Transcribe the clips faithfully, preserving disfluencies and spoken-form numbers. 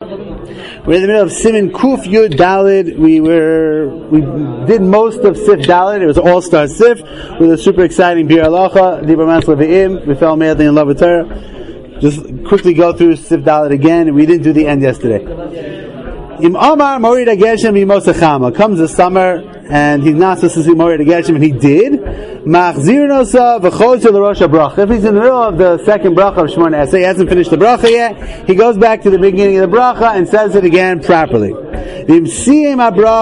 We're in the middle of Siman Kuf Yud Dalid. We were we did most of Sif Dalid. It was All Star Sif with a super exciting Bir Halacha, Dibur Masla Ve'im. We fell madly in love with Torah. Just quickly go through Sif Dalid again. We didn't do the end yesterday. Im Amar Morid Ageshem Yimosachama. Comes the summer and he's not supposed to see Morid Ageshem, and he did. Machzir Nosa v'chol to the Rosh Bracha. If he's in the middle of the second bracha of Shemona Esrei, he hasn't finished the bracha yet, he goes back to the beginning of the bracha and says it again properly. If he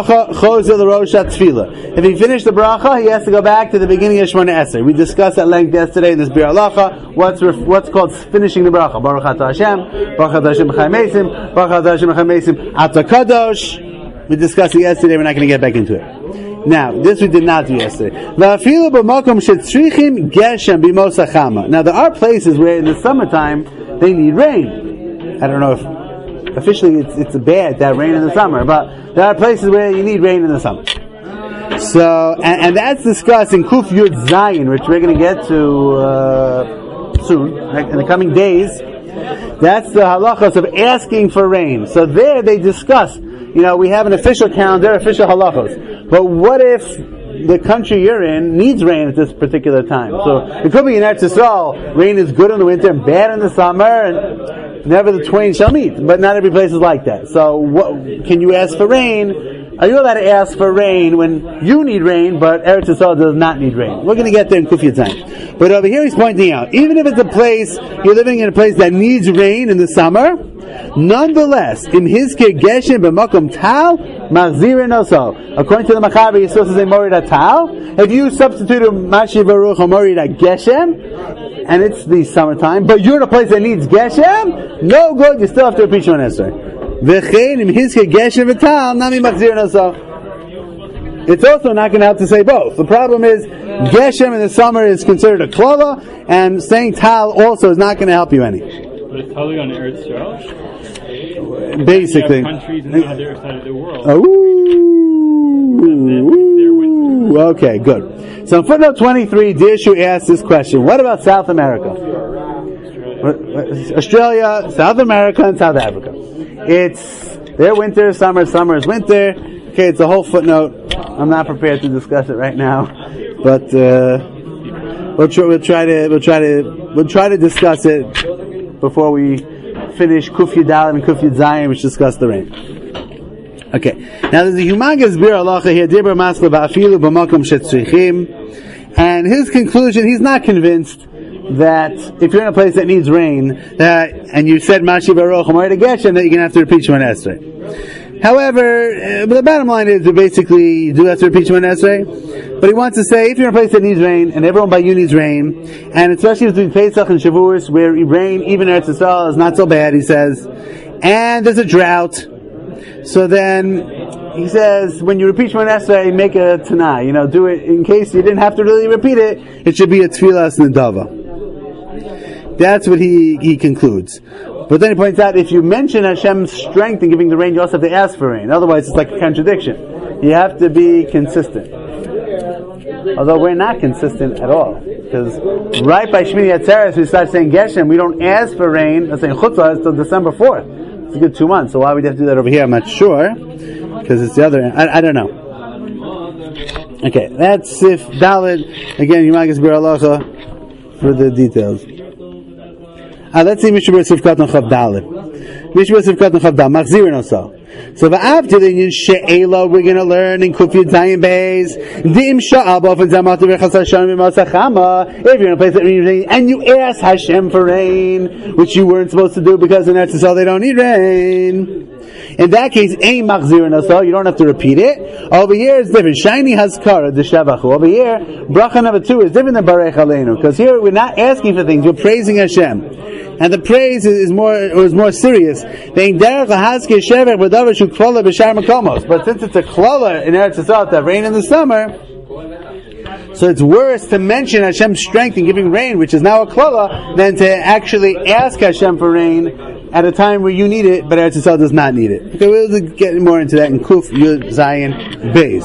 finished the bracha, he has to go back to the beginning of Shemona Esrei. We discussed at length yesterday in this Bir Halacha what's ref, what's called finishing the bracha. Baruch Atah Hashem, Baruch Atah Hashem B'chai Mesim, Baruch Atah Hashem B'chai Mesim, Atah Kadosh. We discussed it yesterday. We're not going to get back into it. Now, this we did not do yesterday. Now, there are places where in the summertime they need rain. I don't know if officially it's, it's bad that rain in the summer, but there are places where you need rain in the summer. So, and, and that's discussed in Kuf Yud Zayin, which we're going to get to uh, soon, like in the coming days. That's the halachas of asking for rain. So there they discuss, you know, we have an official calendar, official halachos. But what if the country you're in needs rain at this particular time? So it could be in Eretz Yisrael, rain is good in the winter and bad in the summer, and never the twain shall meet. But not every place is like that. So what, can you ask for rain? Are you allowed to ask for rain when you need rain, but Eretz Yisrael does not need rain? We're going to get there in Kuf Yud Zayin. But over here he's pointing out, even if it's a place, you're living in a place that needs rain in the summer, nonetheless, in his geshem b'makom tal, machzirin oso. According to the Machaber, you're supposed to say morid tal. If you substitute a mashi baruch or morid geshem, and it's the summertime, but you're in a place that needs geshem, no good, you still have to repeat Shemona Esrei. V'chein im his geshem v'tal, nami machzirin oso. It's also not going to help to say both. The problem is, geshem in the summer is considered a klala, and saying tal also is not going to help you any. But it's totally on Eretz Yisrael. Basically, countries on the other side of the world. Ooh, okay, good. So in footnote twenty-three, Dirshu asks this question: what about South America? Australia, South America, and South Africa. It's their winter, summer, summer is winter. Okay, it's a whole footnote. I'm not prepared to discuss it right now, but uh, we'll, try, we'll try to we'll try to we'll try to discuss it before we finish Kuf Yud Daled and Kuf Yud Zayin, which discuss the rain. Okay, now there's a humongous Bir Halacha here, Dibur Masla Ba'afilu B'makom Shetzrichim, and his conclusion, he's not convinced that if you're in a place that needs rain, that and you said Mashi Baruch Moed Geshem, that you're going to have to repeat Shemona Esrei. However, uh, but the bottom line is that basically you do have to repeat Shemona Esrei. But he wants to say, if you're in a place that needs rain, and everyone by you needs rain, and especially between Pesach and Shavuos, where rain, even Eretz Yisrael, is not so bad, he says, and there's a drought, so then he says, when you repeat Shemona Esrei, make a Tanai, you know, do it in case you didn't have to really repeat it, it should be a Tfilas Nedava. That's what he, he concludes. But then he points out, if you mention Hashem's strength in giving the rain, you also have to ask for rain. Otherwise, it's like a contradiction. You have to be consistent. Although we're not consistent at all. Because right by Shmini Atzeres, we start saying Geshem, we don't ask for rain, let's say Chutzah, until December fourth. It's a good two months. So why would we have to do that over here? I'm not sure. Because it's the other end. I, I don't know. Okay, that's if Dalit. Again, Yumagas Bir Halacha for the details. Uh, let's see Mishnah Berurah Sivkat and Chav Dalet. Mishnah Berurah Sivkat and Chav Dalet. Machzirin also. So after the Indian She'ela, we're going to learn in Kuf Yud Zayin Beis. Dim Sha'al B'ofen Zamatu V'chas Hashem V'masachama. If you're in a place that needs rain, and you ask Hashem for rain, which you weren't supposed to do because in Eretz Yisrael they don't need rain. In that case, Ein Machzirin also. You don't have to repeat it. Over here it's different. Shiny Hazkara, the Shevachu. Over here, Bracha number two is different than Barech Aleinu. Because here we're not asking for things, we're praising Hashem. And the praise is, is more is more serious. But since it's a klala in Eretz Yisrael to rain in the summer, so it's worse to mention Hashem's strength in giving rain, which is now a klala, than to actually ask Hashem for rain at a time where you need it, but Eretz Yisrael does not need it. Okay, we'll get more into that in Kuf Yud Zayin Beis.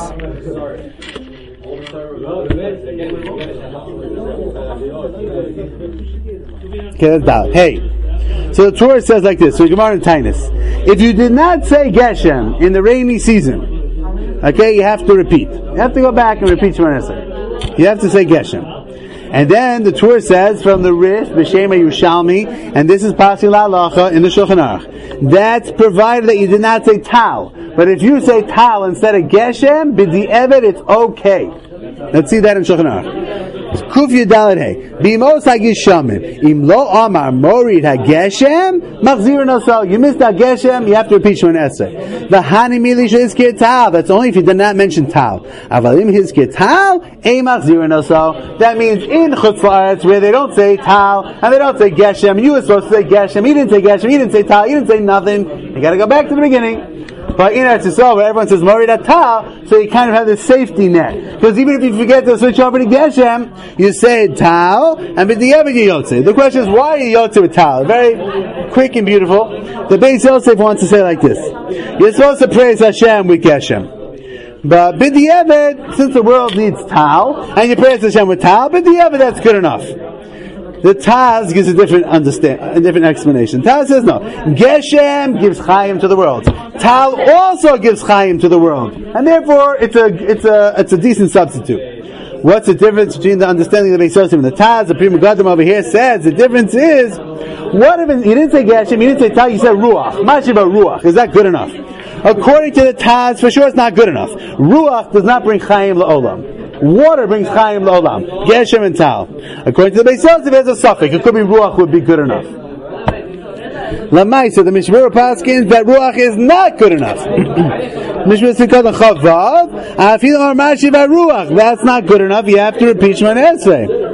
Okay, that's that. Hey. So the Torah says like this, so Gemara in Tainus. If you did not say Geshem in the rainy season, okay, you have to repeat. You have to go back and repeat Shemona Esrei. You have to say Geshem. And then the Torah says from the Rif, B'Shem Yerushalmi, and this is Pasil Halacha in the Shulchan Aruch. That's provided that you did not say Tal. But if you say Tal instead of Geshem, B'di Evet, it's okay. Let's see that in Shulchan Aruch. Kuf Yudalad Hey. Bimos HaGeshamim. Im lo amar morid HaGeshem, machzir nosal. You missed HaGeshem, you have to repeat Shemona Esrei. V'hani mili shehizkir Tal. That's only if you did not mention Tal. Avalim hizkir Tal, ei machzir nosal. That means in Chutz La'aretz, where they don't say Tal, and they don't say Geshem, you were supposed to say Geshem, you didn't say Geshem, you didn't say Tal, you didn't say nothing. You gotta go back to the beginning. But in Eretz Yisrael, where everyone says Morid Tal, so you kind of have this safety net. Because even if you forget to switch over to Geshem, you say Tal, and b'diavad you Yotze. The question is, why are you Yotze with Tal? Very quick and beautiful. The Beis Yosef wants to say like this. You're supposed to praise Hashem with Geshem. But b'diavad, since the world needs Tal, and you praise Hashem with Tal, b'diavad, that's good enough. The Taz gives a different understand, a different explanation. Taz says no. Geshem gives Chaim to the world. Tal also gives Chaim to the world, and therefore it's a it's a it's a decent substitute. What's the difference between the understanding of the Beis Yosef and the Taz? The Pri Megadim over here says the difference is what if it, you didn't say Geshem, you didn't say Tal, you said Ruach. Mashi about Ruach. Is that good enough? According to the Taz, for sure it's not good enough. Ruach does not bring Chaim la'olam. Water brings Chaim la'olam. Geshem and Tal. According to the Beis Yosef, there's a suffix. It could be Ruach would be good enough. Lamai, so the Mishmur Paskins that Ruach is not good enough. Mishmur Sikot Chavav, Afil Ar Mashi by Ruach. That's not good enough. You have to repeat Shemona Esrei.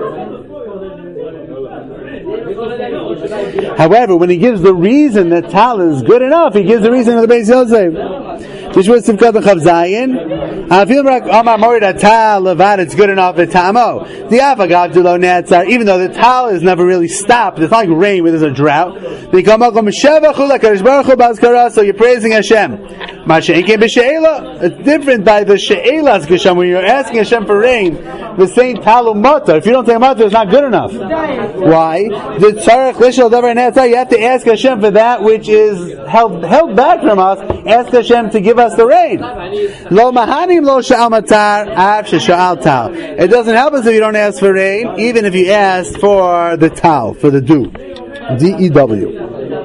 However, when he gives the reason that Tal is good enough, he gives the reason of the Beis Yosef. Mishmur Sikot Chav Zayin, Afil Rak Amar Morid Tal Levad. It's good enough at Tamo. The Avagav Delo Netzar. Even though the Tal is never really stopped, it's not like rain where there's a drought. They come up with Shevachu LaKadosh Baruch Hu Bazkara. So you're praising Hashem. Masha'enke b'She'ela. It's different by the She'ela's Geshem when you're asking Hashem for rain. The same Tal Umata. If you don't say Umata, it's not good enough. Why? The Tzarech Lishal Davar Netzar. You have to ask Hashem for that which is held held back from us. Ask Hashem to give us the rain. Lo mahanim lo sha'al matar av she'sha'al tal. It doesn't help us if you don't ask for rain, even if you ask for the tal, for the dew. D E W.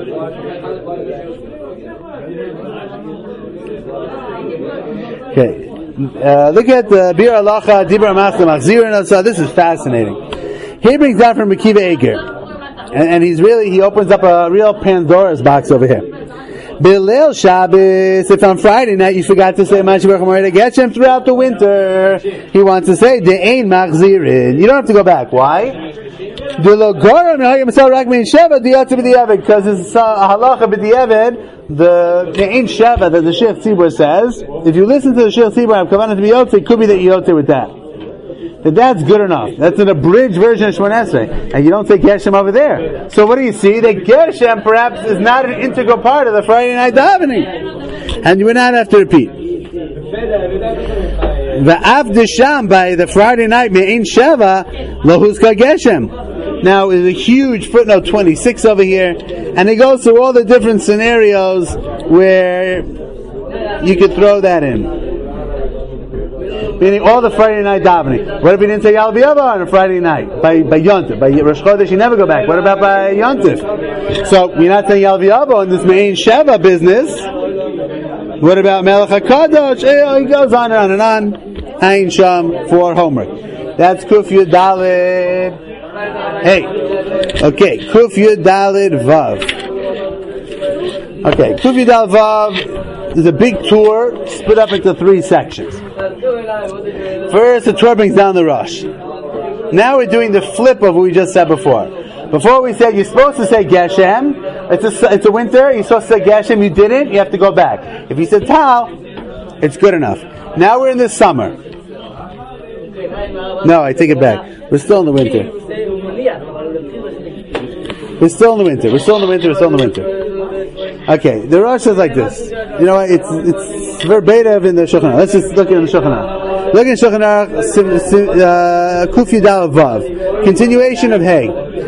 Okay. Uh, look at the Bir Alacha Dibra Masla Machzir. So this is fascinating. He brings down from Akiva Eger, and, and he's really he opens up a real Pandora's box over here. Bilel Shabbos, if on Friday night you forgot to say Mashi Baruch Morid Geshem throughout the winter, he wants to say De'ein Machzirin. You don't have to go back. Why? Because it's a halacha b'di'evet, the De'ein Sheva that the Sheikh Tzibur says, if you listen to the Sheikh Tzibur, I'm kavanah to be yotze, it could be that you yotze with that. That that's good enough. That's an abridged version of Shemona Esrei. And you don't say Geshem over there. So what do you see? That Geshem perhaps is not an integral part of the Friday night davening. And you would not have to repeat. The Avdisham by the Friday night Me'in Sheva Lohuska Geshem. Now is a huge footnote twenty-six over here, and it goes through all the different scenarios where you could throw that in. Meaning all the Friday night davening. What if he didn't say Yal B'Yava on a Friday night? By by Yontif. By Rosh Chodesh you never go back. What about by Yontif? So you're not saying Yal B'Yava on this Me'in Sheva business. What about Melech HaKadosh? He goes on and on and on. Ein Sham for homework. That's Kuf Yud Daled. Hey. Okay. Kuf Yud Daled Vav. Okay. Kuf Yud Daled Vav is a big tour split up into three sections. First, the Torah brings down the Rosh. Now we're doing the flip of what we just said before. Before we said you're supposed to say Geshem. It's a, it's a winter. You're supposed to say Geshem. You didn't. You have to go back. If you said Tal, it's good enough. Now we're in the summer. No, I take it back. We're still in the winter. We're still in the winter. We're still in the winter. We're still in the winter. Okay, the Rosh is like this. You know what? It's it's verbatim in the Shulchan Aruch. Let's just look at the Shulchan Aruch. Look at Shulchan Aruch Kuf Yudal Vav. Continuation of Hay.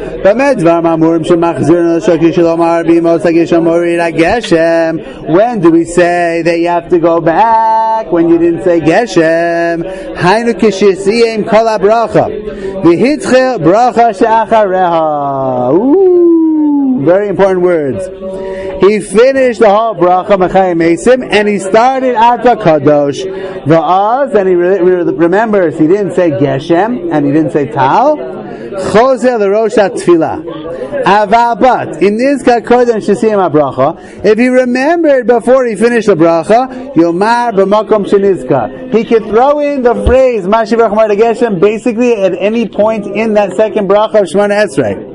When do we say that you have to go back when you didn't say Geshem? Hainu kishisiyim kol habracha v'hitchel bracha she'achareha. Ooh, very important words. He finished the whole bracha Mechayim Mesim, and he started Ata Kadosh Va'az, and he re- re- remembers he didn't say Geshem and he didn't say Tal. Chozel Rosh Tefillah. Avabat in this Kodem Shesiyam HaBracha. If he remembered before he finished the bracha, Yomar b'makom shenizka. He could throw in the phrase Mashiv Rachmar Geshem basically at any point in that second bracha of Shemona Esrei.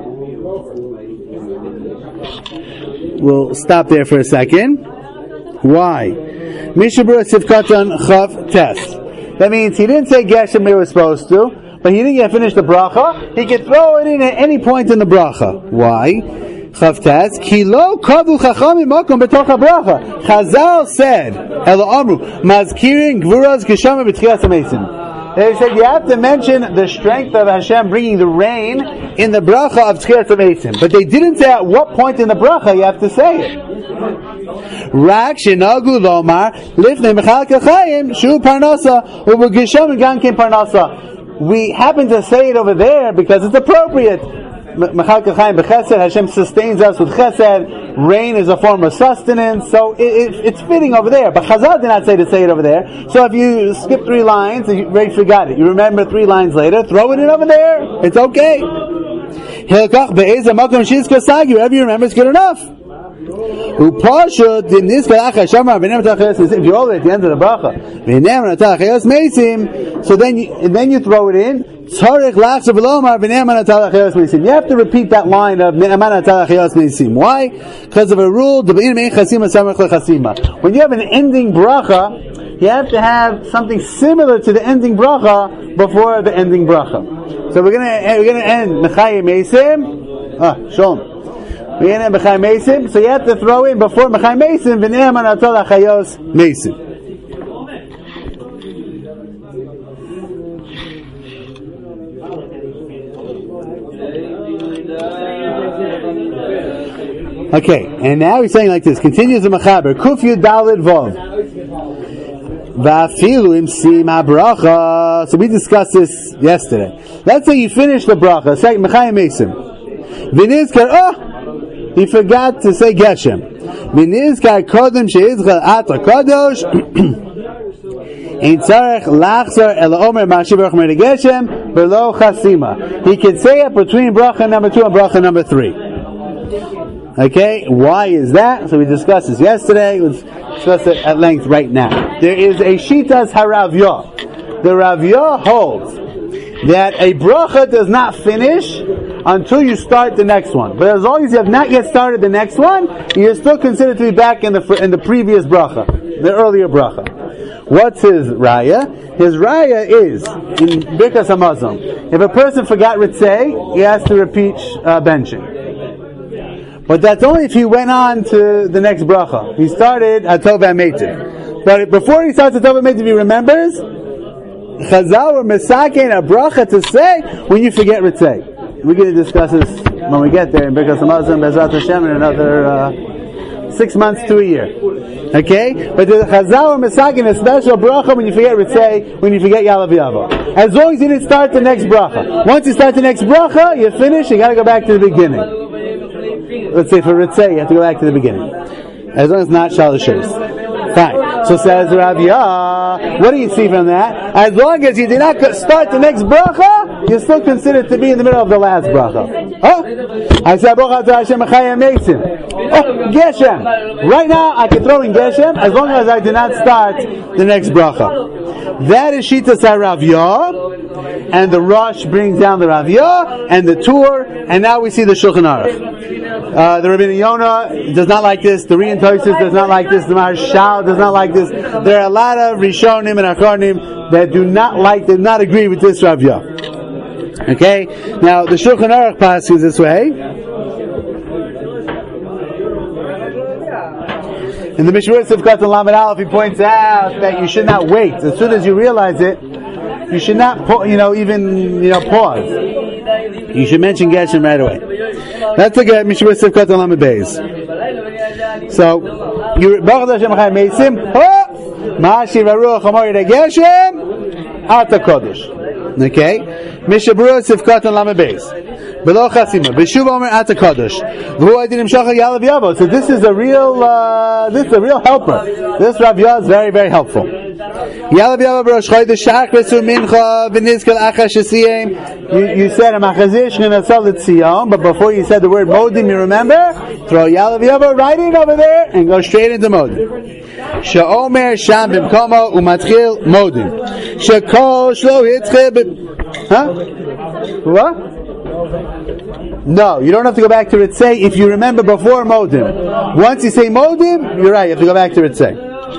We'll stop there for a second. Why? Mishabura Sivkatan Chav Test. That means he didn't say Geshem he was supposed to, but he didn't get finished the bracha. He could throw it in at any point in the bracha. Why? Chav Test. Ki lo kavu chachami makom betoch habracha. Chazal said, Elo Amru, Mazkirin Gvuras Geshama B'tchias HaMeisim. They said you have to mention the strength of Hashem bringing the rain in the bracha of Tchias HaMeisim. But they didn't say at what point in the bracha you have to say it. Rak shenagu lomar lifnei mechalek hachayim shu parnasa u'b'gesham gankin parnasa. We happen to say it over there because it's appropriate. Mechalek hachayim b'chesed, Hashem sustains us with chesed. Rain is a form of sustenance, so it, it, it's fitting over there. But Chazal did not say to say it over there. So if you skip three lines and you already forgot it, you remember three lines later, throw it in over there. It's okay. Whatever you remember is good enough. If you're all at the end of the bracha, so then you, and then you throw it in. You have to repeat that line of why? Because of a rule. When you have an ending bracha, you have to have something similar to the ending bracha before the ending bracha. So we're gonna we're gonna end Mechayim Mesim. Ah, Shalom. We're gonna end Mechayim Mesim. So you have to throw in before Mechayim Mesim v'ne'em anatal achayos Mesim. Okay, and now he's saying like this. Continues the Mechaber. Kuf Yud Daled Vov. Va'afilu im sima bracha. So we discussed this yesterday. Let's say you finish the bracha. Say Mechayim Mesim. V'nizkar, oh, he forgot to say Geshem. V'nizkar kodem she'izchel ata kadosh. Ein tzarech lachzor el omer ma'ashiv rachmer Geshem below chasima. He can say it between bracha number two and bracha number three. Okay, why is that? So we discussed this yesterday. Let's discuss it at length right now. There is a Shitas HaRavya. The Ravya holds that a bracha does not finish until you start the next one. But as long as you have not yet started the next one, you're still considered to be back in the in the previous bracha, the earlier bracha. What's his raya? His raya is in Birkas Hamazon. If a person forgot Ritzei, he has to repeat uh, benching. But that's only if he went on to the next bracha. He started at Tov HaMeitiv. But before he starts at Tov HaMeitiv, he remembers Chazal or Mesakein a bracha to say when you forget Ritzei. We're going to discuss this when we get there in Birkas Hamazon, Bezrat Hashem, in another uh, six months to a year. Okay? But the Chazal or Mesakein a special bracha when you forget Ritzei, when you forget Yalav Yavo. As long as you didn't start the next bracha. Once you start the next bracha, you're finished, you got to go back to the beginning. Let's say for Ritzei, you have to go back to the beginning. As long as it's not Shalosh Shos. Fine. So says Rav Yah, what do you see from that? As long as you did not start the next bracha, you're still considered to be in the middle of the last bracha. Oh, I said bracha to Hashem Mechayim Mesim. Oh, Geshem. Right now, I can throw in Geshem as long as I did not start the next bracha. That is Shitas Rav Yah, and the Rosh brings down the Rav Yah and the Tur, and now we see the Shulchan Aruch. Uh, the Rabbeinu Yonah does not like this. The Rian Tosis does not like this. The Marshal does not like this. There are a lot of Rishonim and Achronim that do not like, do not agree with this Rav Yah. Okay? Now, the Shulchan Aruch passes this way. In the Mishnah Sivkat and Lamed Aleph, he points out that you should not wait. As soon as you realize it, you should not, pa- you know, even, you know, pause. You should mention Geshem right away. Let's look at Mishnah Sivkat and Lamed Beis. So, you Baruch Hashem Chai Meisim, oh, Ma'ashiv Aruach Amor Yedei Geshem, Ata Kodesh. Okay? Mishnah Sivkat and Lamed Beis. Below Chasima, B'shuv Omer Ata Kodesh. V'hu Adinim Shachar Yalav Yavo. So this is a real, uh, this is a real helper. This Rav Yah is very, very helpful. Yalav Yavo B'rosh Chodesh Shach B'su Mincha V'nizkel Achash Shesiyim. You you said Amachazish G'nasal L'Tzion, but before you said the word Modim, you remember? Throw Yalav Yavo right in over there and go straight into Modim. She'omer Sham B'mkomo U'matchil Modim. She'kol Shlo Hitzche B'm... Huh? What? No, you don't have to go back to Ritzei if you remember before Modim. Once you say Modim, you're right, you have to go back to Ritzei.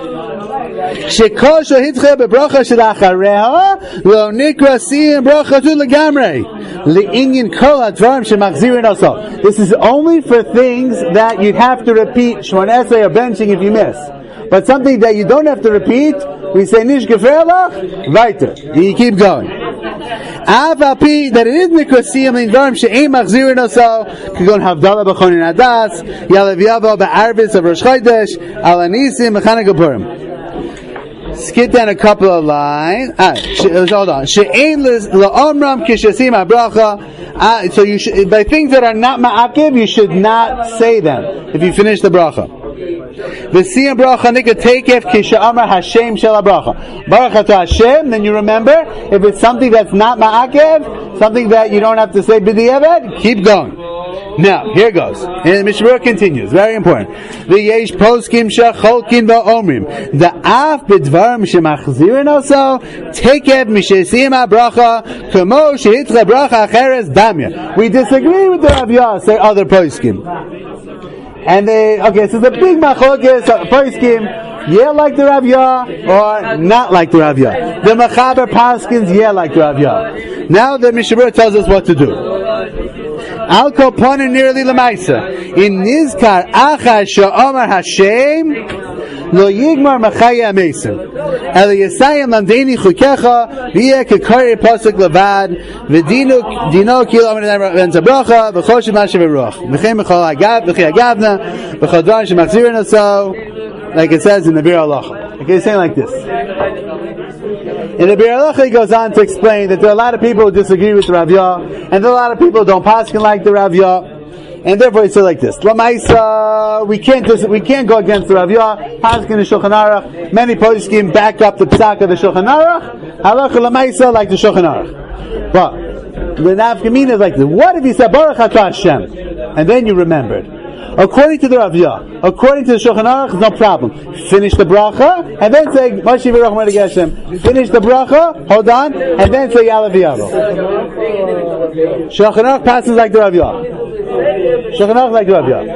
Shekol shahitche bebracha shelachareha lo nikra siyim bracha tu legamrei leinyin kol hadvarim shemachzirin oso. This is only for things that you'd have to repeat shmona esrei or benching if you miss. But something that you don't have to repeat, we say nish geferlach, weiter. You keep going. Avapi that it is nikrasiyim in dvarim she'ein machzirin oso kagon havdalah b'chonin adas yalav yavo ba'arvis of Rosh Chodesh alanisim b'chana gapurim. Skip down a couple of lines. Ah, sh- hold on. She'ein la'omram kishasim ha'bracha. So you should, by things that are not ma'akiv, you should not say them if you finish the bracha. V'siyam bracha nika teikef kisha'amar Hashem shel ha'bracha. Baruch to Hashem, then you remember, if it's something that's not ma'akev, something that you don't have to say b'di'evet, keep going. Now, here goes. And the Mishnah continues. Very important. V'yesh poskim shacholkin va'omrim. The af b'dvarim shemachzirin also, teikef mishesim ha'bracha, kamo shehitcha bracha acheres damya. We disagree with the Rav Yah, say other poskim. And they, okay, so the big machlokes, poskim, yeah like the Rav Yah, or not like the Rav Yah. The Mechaber paskins, yeah like the Rav Yah. Now the Mishnah tells us what to do. Al kol ponin nearly lemaisa. In nizkar achar she'omar Hashem, lo yigmar machaya amesim. El yisayim lamdeni chukecha, v'yeh kekari pasuk levad, v'dino dino kilo amar ben zabracha, v'choshev mashav v'ruach. V'chem v'chol agav, v'chi agavna, v'chol dran shemachzirin oso, like it says in the Bir Halacha. Okay, it's saying like this. In the Bir Halacha, he goes on to explain that there are a lot of people who disagree with the Rav Yah, and there are a lot of people who don't paskin like the Rav Yah, and therefore he said like this: Lamaisa, we can't dis- we can't go against the Rav Yah. Paskin the Shulchan Aruch. Many poskim back up the psak of the Shulchan Aruch. Halacha Lamaisa like the Shulchan Aruch. But the nafkamina is like this: what if he said Baruch Atah Hashem, and then you remembered? According to the Rav Yah, according to the Shulchan Aruch, no problem. Finish the bracha, and then say, Mashiv Rachman Geshem. Finish the bracha, hold on, and then say Yalav Yavo. Shulchan Aruch passes like the Rav Yah. Shulchan Aruch like the Rav Yah.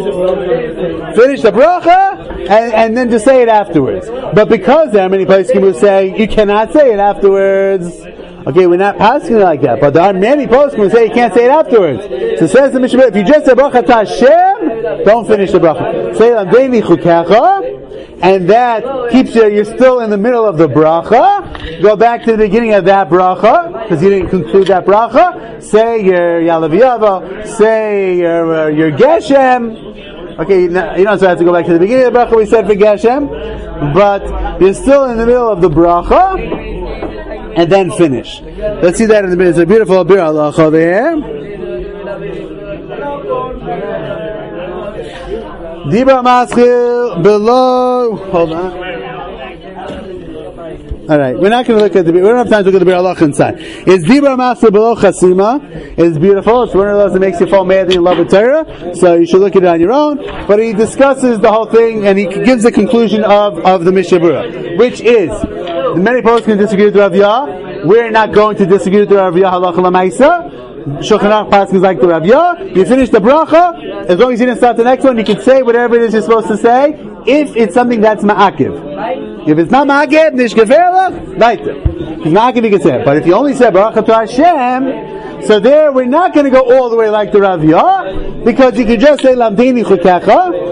Finish the bracha, and, and then just say it afterwards. But because there are many poskim who say, you cannot say it afterwards, okay, we're not passing it like that, but there are many poskim who say you can't say it afterwards. So says the Mishnah, if you just say Baruch Atah Hashem, don't finish the bracha. Say Lamdeni Chukecha, and that keeps you, you're still in the middle of the bracha. Go back to the beginning of that bracha, because you didn't conclude that bracha. Say your Yalav Yavo, say your, uh, your Geshem. Okay, you don't have to go back to the beginning of the bracha we said for Geshem, but you're still in the middle of the bracha, and then finish. Let's see that in the middle. It's a beautiful Bir Halacha over here. Dibra Maschil below. Hold on. All right, we're not going to look at the. We don't have time to look at the Bir Halacha inside. It's Dibra Maschil below Chasima. It's beautiful. It's one of those that makes you fall madly in love with Torah. So you should look at it on your own. But he discusses the whole thing and he gives the conclusion of, of the Mishnah Berurah, which is many posts can disagree with Rav Yah. We're not going to disagree with Rav Yah halacha l'maisa. Shulchan Aruch passes like the Rav Yah. You finish the bracha. As long as you didn't start the next one, you can say whatever it is you're supposed to say. If it's something that's ma'akiv, if it's not ma'akiv, nish geferlach, weiter. If it's ma'akiv, you can say it. But if you only say Baruch Atah Hashem, so there we're not going to go all the way like the Rav Yah, because you can just say Lamdini Chukecha,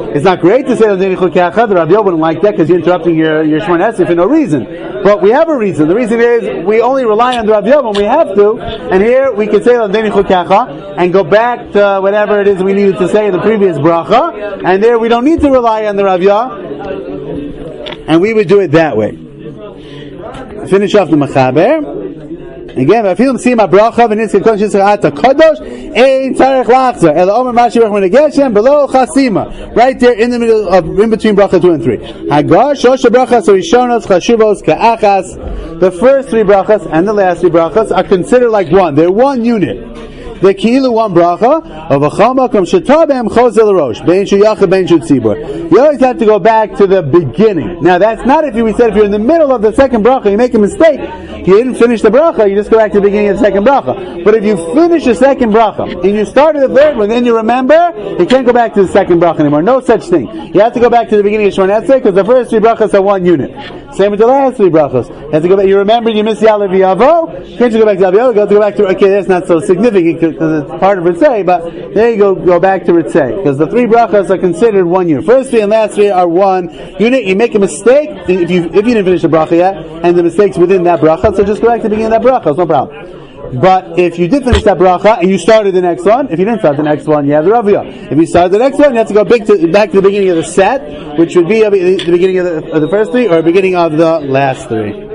It's not great to say L'Deni Chukecha. The Rabbi wouldn't like that because you're interrupting your your Shemona Esrei for no reason. But we have a reason. The reason is we only rely on the Rabbi when we have to, and here we can say L'Deni Chukecha and go back to whatever it is we needed to say in the previous bracha, and there we don't need to rely on the Rabbi, and we would do it that way. Finish off the Mechaber. Again, if you see my bracha v'nitzke kol shesat kadosh, ein tzarich lachzer el omer mashi rechman geshem below chasima, right there in the middle of in between bracha two and three. Hagar shosh brachas rishonos chashuvos ka'achas. The first three brachas and the last three brachas are considered like one. They're one unit. The kilu one bracha of a chamakom shetabem chozel rosh bein shuyach bein shutzibur. You always have to go back to the beginning. Now that's not if you we said if you're in the middle of the second bracha, you make a mistake, you didn't finish the bracha, you just go back to the beginning of the second bracha. But if you finish the second bracha and you started the third one, then you remember, you can't go back to the second bracha anymore. No such thing. You have to go back to the beginning of Shemona Esrei because the first three brachas are one unit. Same with the last three brachas. You have to go back. You remember you missed Ya'aleh V'Yavo. Can't you go back to Ya'aleh V'Yavo? Go to go back to okay. That's not so significant because it's part of Ritzei, but there you go, go back to Ritzei. Because the three brachas are considered one unit. First three and last three are one unit. You make a mistake if you if you didn't finish the bracha yet, and the mistake's within that bracha, so just go back to the beginning of that bracha, it's no problem. But if you did finish that bracha and you started the next one, if you didn't start the next one, you have the Raviyah. If you started the next one, you have to go back to, back to the beginning of the set, which would be the beginning of the, of the first three or the beginning of the last three.